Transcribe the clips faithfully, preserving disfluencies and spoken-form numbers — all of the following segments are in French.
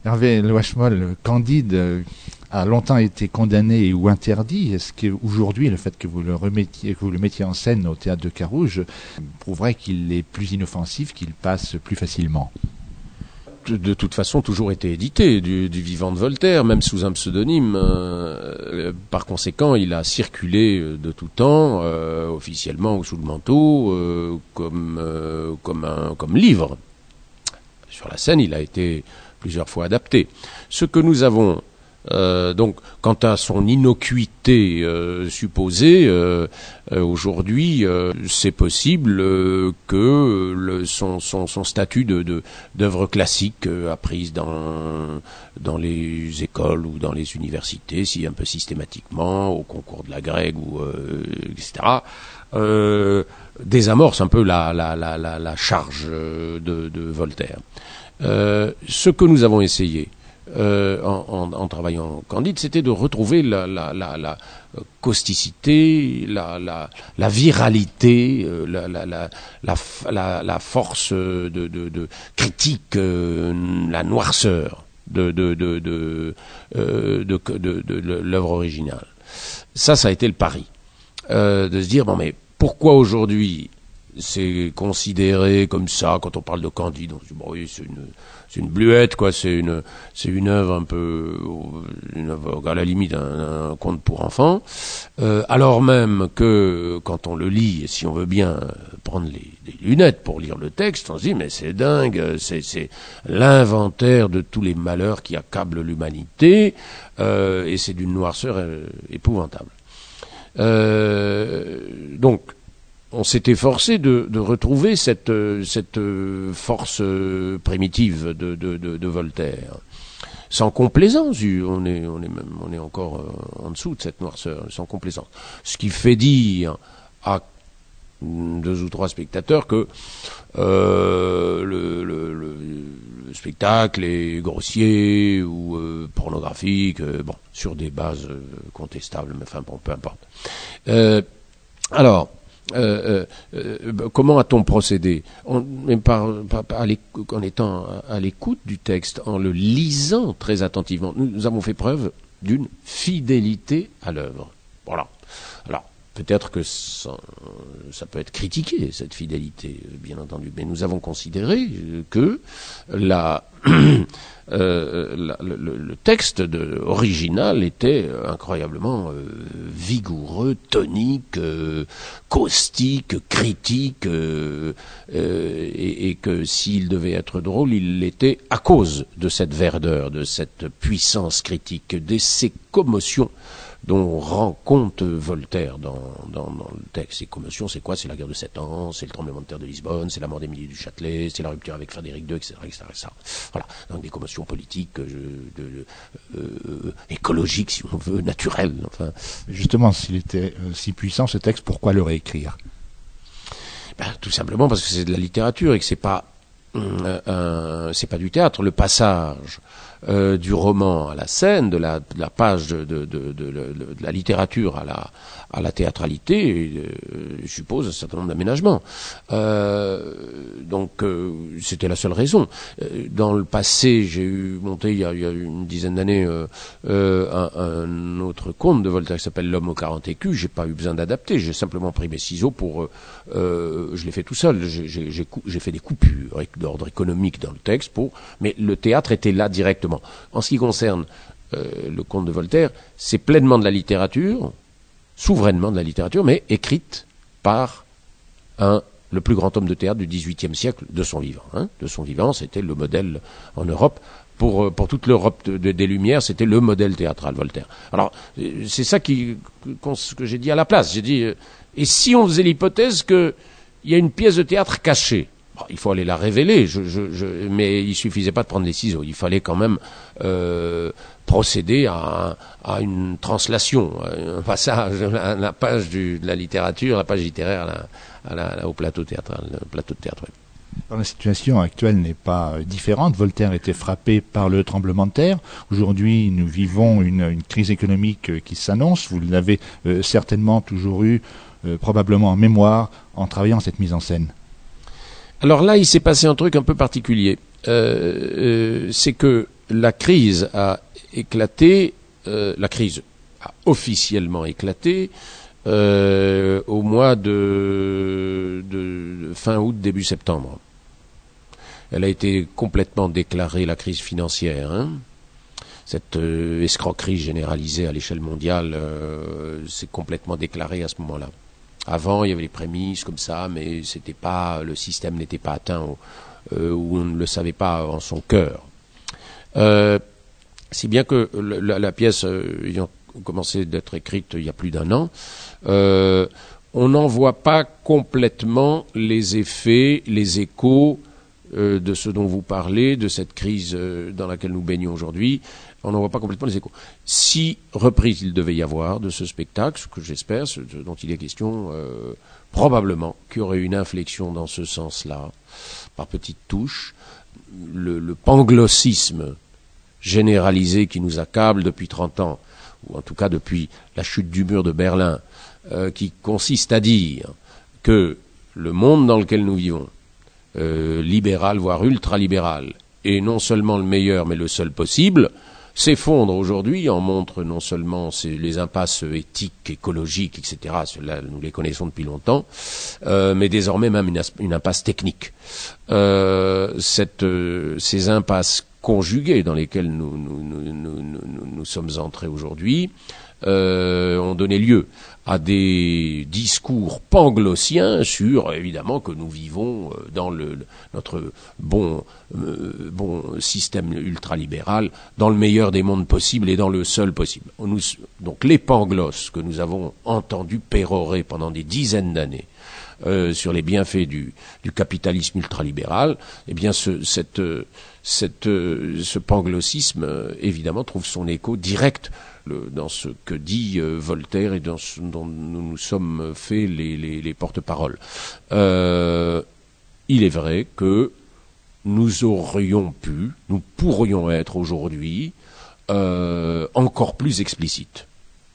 Hervé Loachemol, Candide a longtemps été condamné ou interdit. Est-ce qu'aujourd'hui, le fait que vous le remettiez, que vous le mettiez en scène au théâtre de Carouge prouverait qu'il est plus inoffensif, qu'il passe plus facilement? De toute façon, toujours été édité du, du vivant de Voltaire, même sous un pseudonyme. Euh, par conséquent, il a circulé de tout temps, euh, officiellement ou sous le manteau, euh, comme, euh, comme, un, comme livre. Sur la scène, il a été plusieurs fois adapté. Ce que nous avons, euh, donc, quant à son innocuité euh, supposée, euh, euh, aujourd'hui, euh, c'est possible euh, que le, son, son, son statut de, de, d'œuvre classique euh, apprise dans, dans les écoles ou dans les universités, si un peu systématiquement, au concours de la grecque, ou, euh, et cetera, euh, désamorce un peu la, la, la, la, la charge de, de Voltaire. Euh, ce que nous avons essayé, Euh, en, en, en travaillant Candide, c'était de retrouver la, la, la, la causticité, la, la, la viralité, euh, la, la, la, la, la force de, de, de critique, euh, la noirceur de, de, de, de, euh, de, de, de, de l'œuvre originale. Ça, ça a été le pari. Euh, de se dire, bon, mais pourquoi aujourd'hui c'est considéré comme ça quand on parle de Candide? On se dit, bon, oui, c'est une... C'est une bluette, quoi. C'est une, c'est une œuvre un peu, une œuvre à la limite un, un conte pour enfants. Euh, alors même que quand on le lit, et si on veut bien prendre les, les lunettes pour lire le texte, on se dit mais c'est dingue, c'est, c'est l'inventaire de tous les malheurs qui accablent l'humanité, euh, et c'est d'une noirceur euh, épouvantable. Euh, donc. On s'est efforcé de, de retrouver cette, cette force primitive de, de, de, de Voltaire, sans complaisance. On est, on est même, on est encore en dessous de cette noirceur, sans complaisance. Ce qui fait dire à deux ou trois spectateurs que euh, le, le, le, le spectacle est grossier ou euh, pornographique, euh, bon, sur des bases euh, contestables, mais enfin bon, peu importe. Euh, alors. Euh, euh, euh, comment a-t-on procédé? On, par, par, par, en étant à l'écoute du texte, en le lisant très attentivement. Nous, nous avons fait preuve d'une fidélité à l'œuvre. Voilà. Alors, peut-être que ça, ça peut être critiqué, cette fidélité, bien entendu, mais nous avons considéré que la... Euh, la, le, le texte de, original était incroyablement euh, vigoureux, tonique, euh, caustique, critique, euh, euh, et, et que s'il devait être drôle, il l'était à cause de cette verdeur, de cette puissance critique, de ces commotions dont rend compte Voltaire dans, dans, dans le texte. Ces commotions, c'est quoi? C'est la guerre de Sept Ans, c'est le tremblement de terre de Lisbonne, c'est la mort d'Émilie du Châtelet, c'est la rupture avec Frédéric deux, et cetera, et cetera, et cetera. Voilà, donc des commotions politiques, euh, de, de, euh, écologiques, si on veut, naturelles. Enfin. Justement, s'il était euh, si puissant, ce texte, pourquoi le réécrire? Ben, tout simplement parce que c'est de la littérature et que c'est pas, euh, un, c'est pas du théâtre. Le passage Euh, du roman à la scène, de la, de la page de, de, de, de, de, de la littérature à la, à la théâtralité, euh, je suppose un certain nombre d'aménagements. Euh, donc, euh, c'était la seule raison. Euh, dans le passé, j'ai eu monté, il y a, il y a une dizaine d'années, euh, euh, un, un autre conte de Voltaire qui s'appelle L'homme aux quarante écus. J'ai pas eu besoin d'adapter, j'ai simplement pris mes ciseaux pour... Euh, je l'ai fait tout seul, j'ai, j'ai, j'ai, j'ai fait des coupures d'ordre économique dans le texte, pour, mais le théâtre était là directement. En ce qui concerne euh, le conte de Voltaire, c'est pleinement de la littérature, souverainement de la littérature, mais écrite par un, le plus grand homme de théâtre du dix-huitième siècle de son vivant. Hein, de son vivant, c'était le modèle en Europe. Pour, pour toute l'Europe de, de, des Lumières, c'était le modèle théâtral, Voltaire. Alors, c'est ça qui, que j'ai dit à la place. J'ai dit, euh, et si on faisait l'hypothèse qu'il y a une pièce de théâtre cachée? Bon, il faut aller la révéler, je, je, je, mais il suffisait pas de prendre les ciseaux. Il fallait quand même euh, procéder à, à une translation, un passage, la, la page du, de la littérature, la page littéraire à la, à la, au plateau théâtral, le plateau de théâtre. Oui. Alors, la situation actuelle n'est pas différente. Voltaire était frappé par le tremblement de terre. Aujourd'hui, nous vivons une, une crise économique qui s'annonce. Vous l'avez euh, certainement toujours eu, euh, probablement en mémoire, en travaillant cette mise en scène. Alors là, il s'est passé un truc un peu particulier. Euh, euh, c'est que la crise a éclaté, euh, la crise a officiellement éclaté euh, au mois de, de, de fin août, début septembre. Elle a été complètement déclarée, la crise financière, hein. Cette euh, escroquerie généralisée à l'échelle mondiale euh, s'est complètement déclarée à ce moment-là. Avant, il y avait les prémices comme ça, mais c'était pas, le système n'était pas atteint au, euh, ou on ne le savait pas en son cœur. Euh, si bien que la, la pièce euh, ayant commencé d'être écrite il y a plus d'un an, euh, on n'en voit pas complètement les effets, les échos euh, de ce dont vous parlez, de cette crise euh, dans laquelle nous baignons aujourd'hui. On n'en voit pas complètement les échos. Si reprise il devait y avoir de ce spectacle, ce que j'espère, ce dont il est question, euh, probablement qu'il y aurait une inflexion dans ce sens-là, par petites touches. Le, le panglossisme généralisé qui nous accable depuis trente ans, ou en tout cas depuis la chute du mur de Berlin, euh, qui consiste à dire que le monde dans lequel nous vivons, euh, libéral, voire ultralibéral, est non seulement le meilleur, mais le seul possible, s'effondre aujourd'hui, en montre non seulement les impasses éthiques, écologiques, et cetera, ceux-là, nous les connaissons depuis longtemps, euh, mais désormais même une, une impasse technique. Euh, cette, euh, ces impasses conjuguées dans lesquelles nous, nous, nous, nous, nous, nous sommes entrés aujourd'hui euh, ont donné lieu à des discours panglossiens sur, évidemment, que nous vivons dans le, notre bon, euh, bon système ultralibéral, dans le meilleur des mondes possibles et dans le seul possible. Nous, donc les panglosses que nous avons entendus pérorer pendant des dizaines d'années euh, sur les bienfaits du, du capitalisme ultralibéral, eh bien ce, cette, cette, ce panglossisme, euh, évidemment, trouve son écho direct Le, dans ce que dit euh, Voltaire et dans ce dont nous nous sommes fait les, les, les porte-paroles. Euh, il est vrai que nous aurions pu, nous pourrions être aujourd'hui euh, encore plus explicites.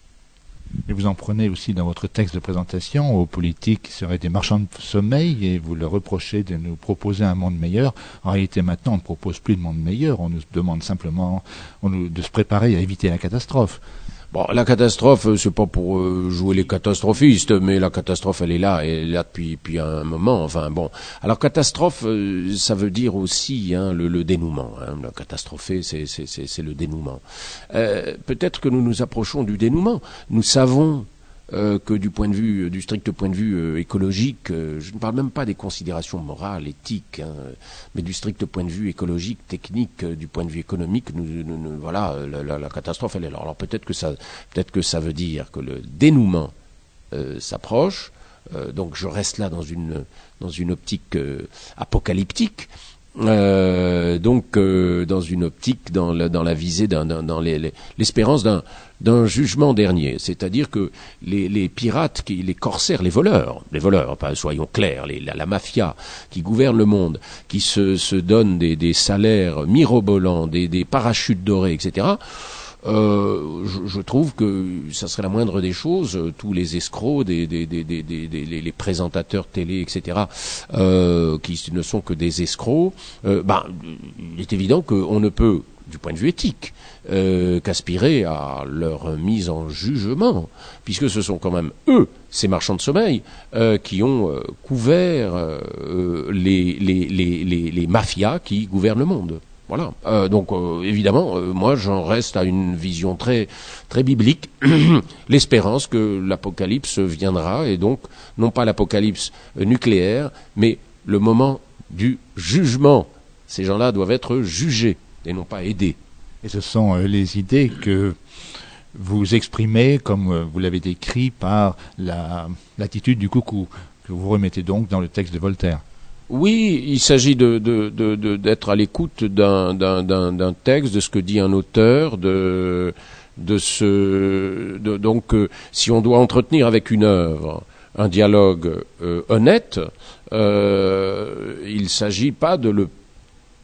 Et vous en prenez aussi dans votre texte de présentation aux politiques qui seraient des marchands de sommeil et vous leur reprochez de nous proposer un monde meilleur. En réalité, maintenant, on ne propose plus de monde meilleur. On nous demande simplement on nous, de se préparer à éviter la catastrophe. Bon, la catastrophe, c'est pas pour euh, jouer les catastrophistes, mais la catastrophe, elle est là, elle est là depuis, depuis un moment. Enfin bon, alors catastrophe, euh, ça veut dire aussi hein, le, le dénouement. Hein. La catastrophe, c'est, c'est, c'est, c'est le dénouement. Euh, peut-être que nous nous approchons du dénouement. Nous savons euh, que du point de vue, du strict point de vue euh, écologique, euh, je ne parle même pas des considérations morales, éthiques, hein, mais du strict point de vue écologique, technique, euh, du point de vue économique, nous, nous, nous, voilà, la, la, la catastrophe, elle est là. Alors peut-être que ça, peut-être que ça veut dire que le dénouement euh, s'approche. Euh, donc je reste là dans une dans une optique euh, apocalyptique. Euh, donc euh, dans une optique, dans la, dans la visée, d'un, dans, dans les, les, l'espérance d'un, d'un jugement dernier, c'est-à-dire que les, les pirates, qui, les corsaires, les voleurs, les voleurs, enfin, soyons clairs, les, la, la mafia qui gouverne le monde, qui se, se donne des, des salaires mirobolants, des, des parachutes dorés, et cetera. Euh, je, je trouve que ça serait la moindre des choses, tous les escrocs, des, des, des, des, des, des les, les présentateurs télé, et cetera, euh, qui ne sont que des escrocs. Euh, ben, il est évident qu'on ne peut, du point de vue éthique, euh, qu'aspirer à leur mise en jugement, puisque ce sont quand même eux, ces marchands de sommeil, euh, qui ont euh, couvert euh, les, les, les, les, les mafias qui gouvernent le monde. Voilà. Euh, donc euh, évidemment, euh, moi j'en reste à une vision très très biblique, l'espérance que l'apocalypse viendra, et donc non pas l'apocalypse nucléaire, mais le moment du jugement. Ces gens-là doivent être jugés et non pas aidés. Et ce sont euh, les idées que vous exprimez, comme euh, vous l'avez décrit, par la, l'attitude du coucou, que vous remettez donc dans le texte de Voltaire. Oui, il s'agit de, de, de, de, d'être à l'écoute d'un, d'un, d'un, d'un texte, de ce que dit un auteur, de, de ce, de, donc euh, si on doit entretenir avec une œuvre un dialogue euh, honnête, euh, il ne s'agit pas de le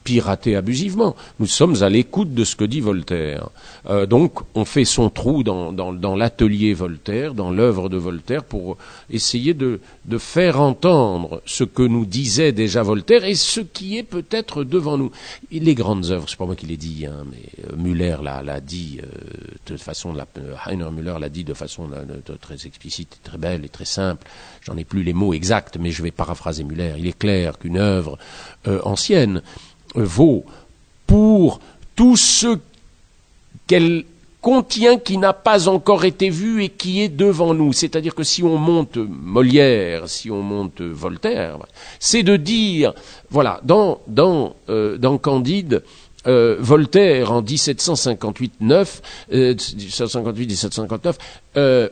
pirater abusivement. Nous sommes à l'écoute de ce que dit Voltaire. Euh, donc, on fait son trou dans, dans, dans l'atelier Voltaire, dans l'œuvre de Voltaire, pour essayer de, de faire entendre ce que nous disait déjà Voltaire et ce qui est peut-être devant nous. Et les grandes œuvres, c'est pas moi qui l'ai dit, hein, mais euh, Müller l'a, l'a dit euh, de façon, la, euh, Heiner Müller l'a dit de façon de, de, très explicite, très belle et très simple. J'en ai plus les mots exacts, mais je vais paraphraser Müller. Il est clair qu'une œuvre euh, ancienne vaut pour tout ce qu'elle contient qui n'a pas encore été vu et qui est devant nous. C'est-à-dire que si on monte Molière, si on monte Voltaire, c'est de dire, voilà, dans, dans, euh, dans Candide, euh, Voltaire en dix-sept cent cinquante-huit neuf, euh, dix-sept cent cinquante-huit dix-sept cent cinquante-neuf, euh,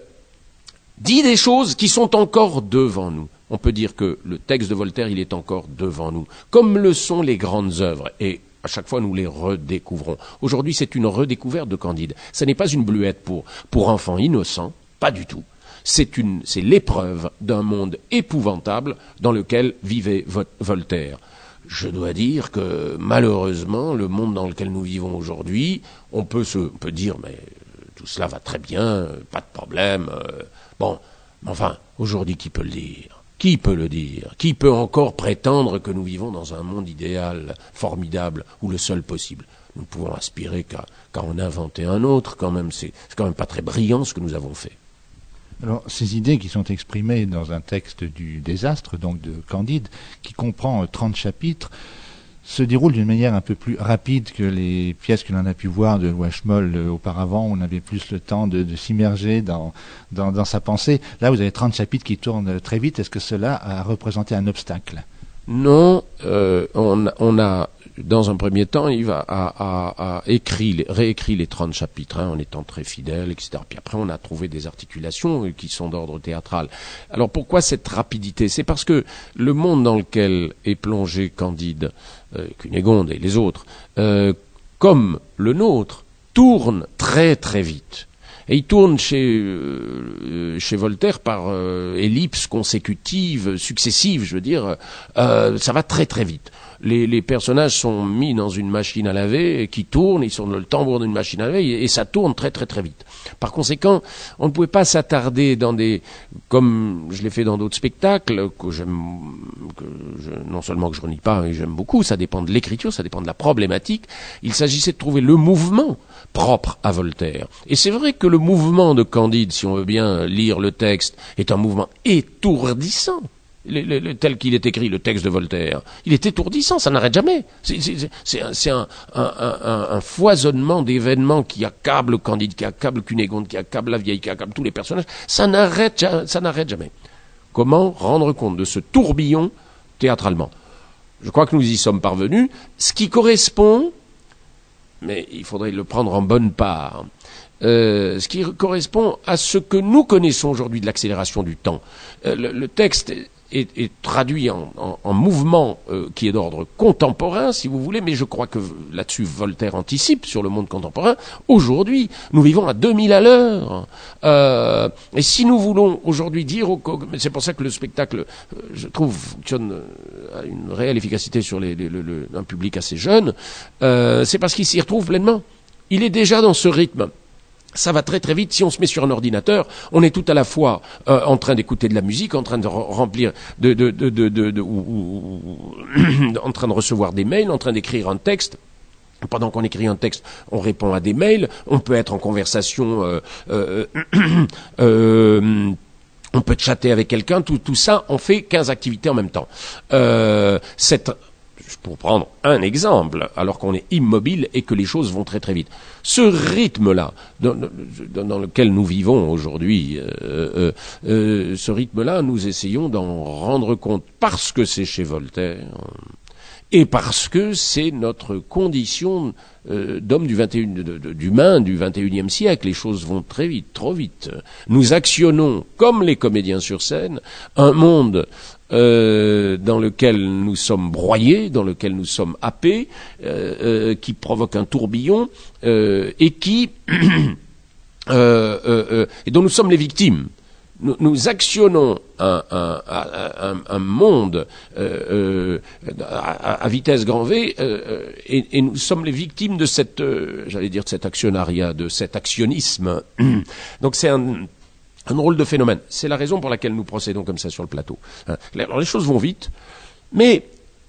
dit des choses qui sont encore devant nous. On peut dire que le texte de Voltaire, il est encore devant nous, comme le sont les grandes œuvres. Et à chaque fois, nous les redécouvrons. Aujourd'hui, c'est une redécouverte de Candide. Ce n'est pas une bluette pour, pour enfants innocents, pas du tout. C'est, une, c'est l'épreuve d'un monde épouvantable dans lequel vivait Vo- Voltaire. Je dois dire que, malheureusement, le monde dans lequel nous vivons aujourd'hui, on peut, se, on peut dire, mais tout cela va très bien, pas de problème. Euh, bon, enfin, aujourd'hui, qui peut le dire ? Qui peut le dire ? Qui peut encore prétendre que nous vivons dans un monde idéal, formidable, ou le seul possible ? Nous ne pouvons aspirer qu'à, qu'à en inventer un autre, quand même. C'est, c'est quand même pas très brillant ce que nous avons fait. Alors, ces idées qui sont exprimées dans un texte du Désastre, donc de Candide, qui comprend trente chapitres, se déroule d'une manière un peu plus rapide que les pièces que l'on a pu voir de Washmol euh, auparavant. On avait plus le temps de, de s'immerger dans, dans, dans sa pensée. Là, vous avez trente chapitres qui tournent très vite. Est-ce que cela a représenté un obstacle ? Non, euh, on, on a, dans un premier temps, Yves a, a, a, a écrit, réécrit les trente chapitres, hein, en étant très fidèle, et cetera. Puis après, on a trouvé des articulations qui sont d'ordre théâtral. Alors pourquoi cette rapidité ? C'est parce que le monde dans lequel est plongé Candide, euh, Cunégonde et les autres, euh, comme le nôtre, tourne très très vite. Et il tourne chez, euh, chez Voltaire par euh, ellipses consécutives, successives, je veux dire, euh, ça va très très vite. Les, les personnages sont mis dans une machine à laver qui tourne, ils sont dans le tambour d'une machine à laver et, et ça tourne très très très vite. Par conséquent, on ne pouvait pas s'attarder dans des, comme je l'ai fait dans d'autres spectacles, que j'aime, que je, non seulement que je relis pas, mais j'aime beaucoup, ça dépend de l'écriture, ça dépend de la problématique. Il s'agissait de trouver le mouvement propre à Voltaire. Et c'est vrai que le mouvement de Candide, si on veut bien lire le texte, est un mouvement étourdissant. Le, le, le, tel qu'il est écrit, le texte de Voltaire, il est étourdissant, ça n'arrête jamais. C'est, c'est, c'est, un, c'est un, un, un, un foisonnement d'événements qui accable Candide, qui accable Cunégonde, qui accable la vieille, qui accable tous les personnages. Ça n'arrête, ça n'arrête jamais. Comment rendre compte de ce tourbillon théâtralement ? Je crois que nous y sommes parvenus. Ce qui correspond, mais il faudrait le prendre en bonne part, euh, ce qui correspond à ce que nous connaissons aujourd'hui de l'accélération du temps. Euh, le, le texte est, est traduit en, en, en mouvement euh, qui est d'ordre contemporain, si vous voulez, mais je crois que là-dessus Voltaire anticipe sur le monde contemporain. Aujourd'hui, nous vivons à deux mille à l'heure. Euh, et si nous voulons aujourd'hui dire, au, c'est pour ça que le spectacle, euh, je trouve, fonctionne à une réelle efficacité sur les, les, le, le, un public assez jeune, euh, c'est parce qu'il s'y retrouve pleinement. Il est déjà dans ce rythme. Ça va très très vite. Si on se met sur un ordinateur, on est tout à la fois euh, en train d'écouter de la musique, en train de remplir, de, de, de, de, de, de ou, ou, ou, en train de recevoir des mails, en train d'écrire un texte. Pendant qu'on écrit un texte, on répond à des mails. On peut être en conversation. Euh, euh, euh, on peut chatter avec quelqu'un. Tout, tout ça, on fait quinze activités en même temps. Euh, cette Pour prendre un exemple, alors qu'on est immobile et que les choses vont très très vite. Ce rythme-là, dans, dans, dans lequel nous vivons aujourd'hui, euh, euh, euh, ce rythme-là, nous essayons d'en rendre compte parce que c'est chez Voltaire et parce que c'est notre condition euh, d'homme du vingt et un, de, de, d'humain du vingt et unième siècle. Les choses vont très vite, trop vite. Nous actionnons, comme les comédiens sur scène, un monde Euh, dans lequel nous sommes broyés, dans lequel nous sommes happés, euh, euh, qui provoque un tourbillon euh, et qui euh, euh, euh, et dont nous sommes les victimes. nous, nous actionnons un, un, un, un monde euh, euh, à, à vitesse grand V euh, et, et nous sommes les victimes de cette, euh, j'allais dire de cet actionnariat, de cet actionnisme. Donc c'est un, un drôle de phénomène. C'est la raison pour laquelle nous procédons comme ça sur le plateau. Alors les choses vont vite, mais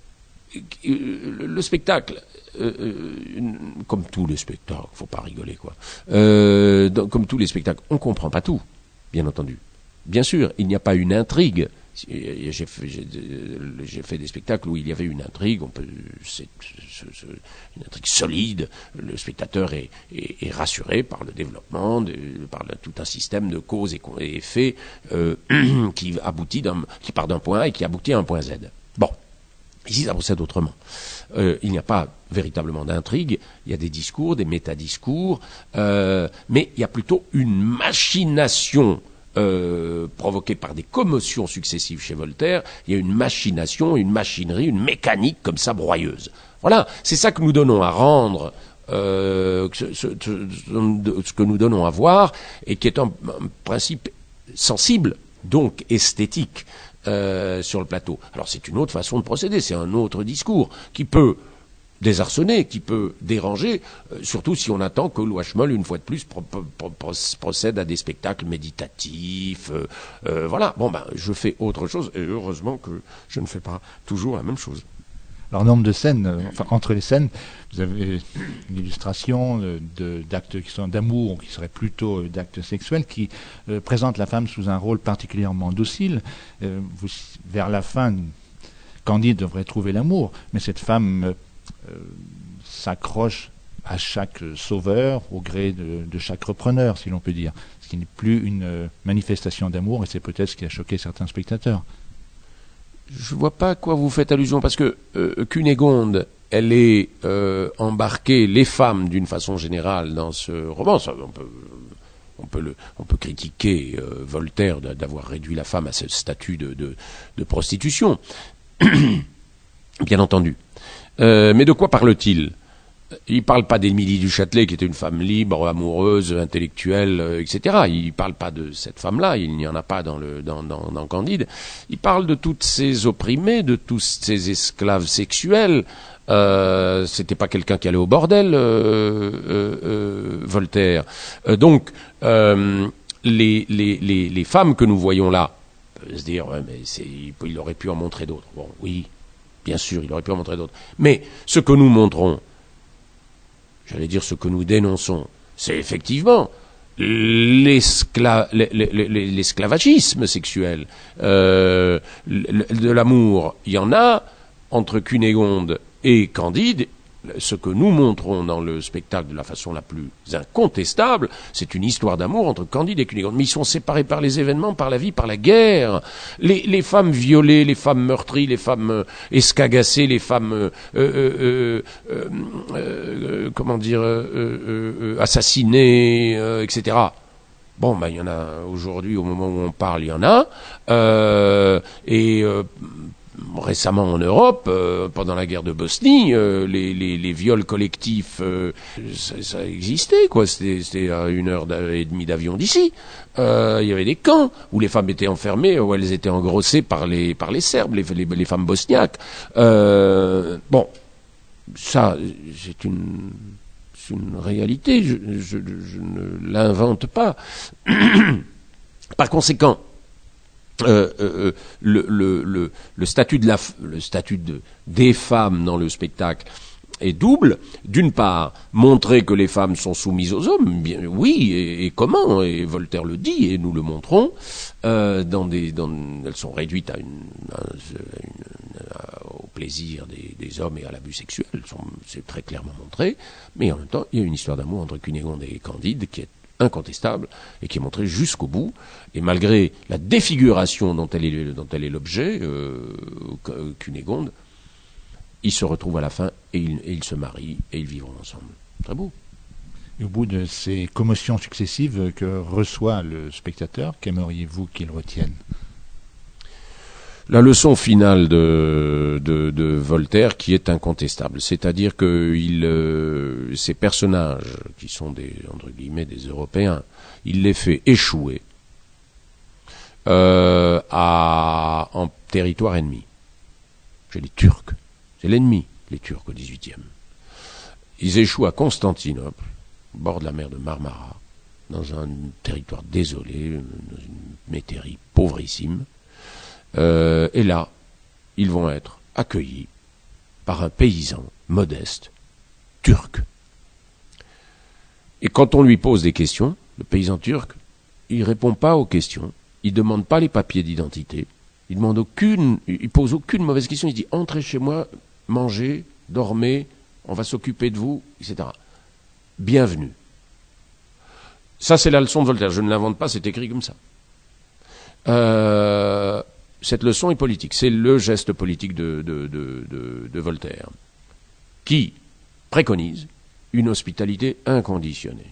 le spectacle, euh, comme tous les spectacles, faut pas rigoler quoi. Euh, donc, comme tous les spectacles, on comprend pas tout, bien entendu. Bien sûr, il n'y a pas une intrigue. J'ai fait, j'ai, j'ai fait des spectacles où il y avait une intrigue, on peut, c'est, c'est, c'est une intrigue solide. Le spectateur est, est, est rassuré par le développement, de, par le, tout un système de causes et, et effets euh, qui aboutit d'un, qui part d'un point A et qui aboutit à un point Z. Bon. Ici, ça procède autrement. Euh, il n'y a pas véritablement d'intrigue, il y a des discours, des métadiscours, euh, mais il y a plutôt une machination euh, provoquée par des commotions successives chez Voltaire. Il y a une machination, une machinerie, une mécanique comme ça broyeuse. Voilà, c'est ça que nous donnons à rendre, euh, ce, ce, ce, ce que nous donnons à voir, et qui est un, un principe sensible, donc esthétique. Euh, sur le plateau. Alors c'est une autre façon de procéder, c'est un autre discours qui peut désarçonner, qui peut déranger, euh, surtout si on attend que Loachemol, une fois de plus, pro- pro- pro- procède à des spectacles méditatifs. Euh, euh, voilà, bon ben je fais autre chose, et heureusement que je ne fais pas toujours la même chose. Alors, nombre de scènes, euh, enfin, entre les scènes, vous avez une illustration euh, de, d'actes qui sont d'amour, qui seraient plutôt euh, d'actes sexuels, qui euh, présentent la femme sous un rôle particulièrement docile. Euh, vous, vers la fin, Candide devrait trouver l'amour, mais cette femme euh, euh, s'accroche à chaque sauveur, au gré de, de chaque repreneur, si l'on peut dire. Ce qui n'est plus une euh, manifestation d'amour, et c'est peut-être ce qui a choqué certains spectateurs. Je vois pas à quoi vous faites allusion, parce que euh, Cunégonde, elle est euh, embarquée, les femmes d'une façon générale, dans ce roman. Ça, on peut, on peut, le, on peut critiquer euh, Voltaire d'avoir réduit la femme à ce statut de, de, de prostitution, bien entendu. Euh, mais de quoi parle-t-il ? Il ne parle pas d'Émilie du Châtelet, qui était une femme libre, amoureuse, intellectuelle, euh, et cetera. Il ne parle pas de cette femme-là, il n'y en a pas dans, le, dans, dans, dans Candide. Il parle de toutes ces opprimés, de tous ces esclaves sexuels. Euh, c'était pas quelqu'un qui allait au bordel, euh, euh, euh, Voltaire. Euh, donc, euh, les, les, les, les femmes que nous voyons là, on peut se dire, ouais, mais c'est, il aurait pu en montrer d'autres. Bon, oui, bien sûr, il aurait pu en montrer d'autres. Mais ce que nous montrons, j'allais dire ce que nous dénonçons, c'est effectivement l'escla- l'esclavagisme sexuel. Euh, de l'amour, il y en a entre Cunégonde et Candide. Ce que nous montrons dans le spectacle de la façon la plus incontestable, c'est une histoire d'amour entre Candide et Cunégonde. Mais ils sont séparés par les événements, par la vie, par la guerre. Les, les femmes violées, les femmes meurtries, les femmes euh, escagassées, les femmes, euh, euh, euh, euh, euh, comment dire, euh, euh, euh, assassinées, euh, et cetera. Bon, ben il y en a aujourd'hui, au moment où on parle, il y en a. Euh, et euh, récemment en Europe, euh, pendant la guerre de Bosnie, euh, les, les, les viols collectifs, euh, ça, ça existait, quoi. C'était, c'était à une heure et demie d'avion d'ici. Euh, il y avait des camps où les femmes étaient enfermées, où elles étaient engrossées par les par les Serbes, les, les, les femmes bosniaques. Euh, bon, ça, c'est une c'est une réalité. Je, je, je ne l'invente pas. Par conséquent, Euh, euh, le, le, le, le statut de la, le statut de, des femmes dans le spectacle est double. D'une part, montrer que les femmes sont soumises aux hommes, bien, oui, et, et comment, et Voltaire le dit, et nous le montrons, euh, dans des, dans, elles sont réduites à une, à une, à, au plaisir des, des hommes et à l'abus sexuel, sont, c'est très clairement montré, mais en même temps, il y a une histoire d'amour entre Cunégonde et Candide qui est incontestable et qui est montrée jusqu'au bout, et malgré la défiguration dont elle est, dont elle est l'objet, euh, Cunégonde, ils se retrouvent à la fin et ils, et ils se marient et ils vivront ensemble. Très beau. Et au bout de ces commotions successives que reçoit le spectateur, qu'aimeriez-vous qu'il retienne ? La leçon finale de, de, de Voltaire qui est incontestable, c'est-à-dire que il, euh, ces personnages qui sont des, entre guillemets, des Européens, il les fait échouer euh, à, en territoire ennemi. Chez les Turcs. C'est l'ennemi, les Turcs au dix-huitième. Ils échouent à Constantinople, au bord de la mer de Marmara, dans un territoire désolé, dans une métairie pauvrissime. Euh, et là, ils vont être accueillis par un paysan modeste, turc. Et quand on lui pose des questions, le paysan turc, il répond pas aux questions, il demande pas les papiers d'identité, il demande aucune, il pose aucune mauvaise question, il dit entrez chez moi, mangez, dormez, on va s'occuper de vous, et cetera. Bienvenue. Ça, c'est la leçon de Voltaire. Je ne l'invente pas, c'est écrit comme ça. Euh, cette leçon est politique. C'est le geste politique de, de, de, de, de Voltaire, qui préconise une hospitalité inconditionnée.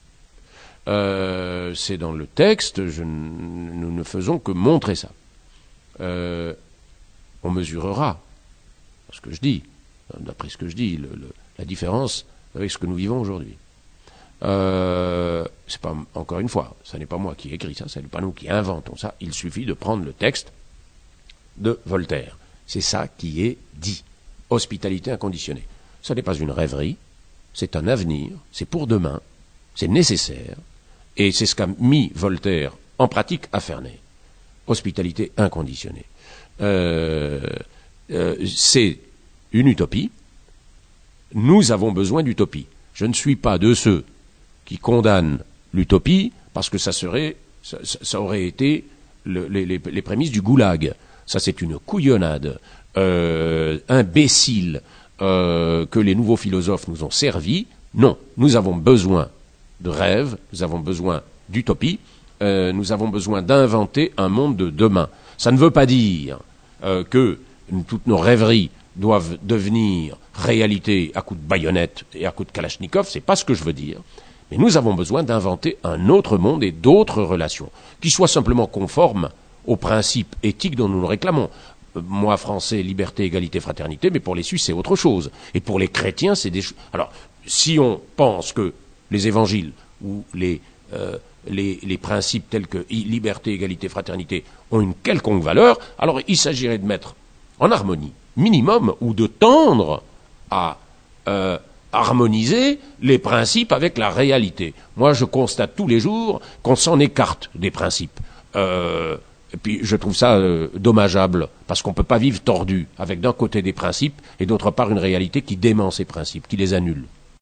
Euh, c'est dans le texte, je, nous ne faisons que montrer ça. Euh, on mesurera ce que je dis, d'après ce que je dis, le, le, la différence avec ce que nous vivons aujourd'hui. Euh, c'est pas, encore une fois, ce n'est pas moi qui écris ça, ce n'est pas nous qui inventons ça, il suffit de prendre le texte de Voltaire. C'est ça qui est dit. Hospitalité inconditionnée. Ce n'est pas une rêverie, c'est un avenir, c'est pour demain, c'est nécessaire, et c'est ce qu'a mis Voltaire en pratique à Ferney. Hospitalité inconditionnée. Euh, euh, c'est une utopie. Nous avons besoin d'utopie. Je ne suis pas de ceux qui condamnent l'utopie parce que ça serait, ça, ça aurait été le, les, les, les prémices du goulag. Ça, c'est une couillonnade euh, imbécile euh, que les nouveaux philosophes nous ont servi. Non, nous avons besoin de rêves, nous avons besoin d'utopie, euh, nous avons besoin d'inventer un monde de demain. Ça ne veut pas dire euh, que toutes nos rêveries doivent devenir réalité à coups de baïonnette et à coups de kalachnikov, c'est pas ce que je veux dire. Mais nous avons besoin d'inventer un autre monde et d'autres relations, qui soient simplement conformes aux principes éthiques dont nous nous réclamons. Moi, français, liberté, égalité, fraternité, mais pour les Suisses, c'est autre chose. Et pour les chrétiens, c'est des choses... Alors, si on pense que les évangiles ou les, euh, les, les principes tels que liberté, égalité, fraternité ont une quelconque valeur, alors il s'agirait de mettre en harmonie, minimum, ou de tendre à euh, harmoniser les principes avec la réalité. Moi, je constate tous les jours qu'on s'en écarte des principes. Euh, et puis, je trouve ça euh, dommageable, parce qu'on ne peut pas vivre tordu, avec d'un côté des principes, et d'autre part une réalité qui dément ces principes, qui les annule.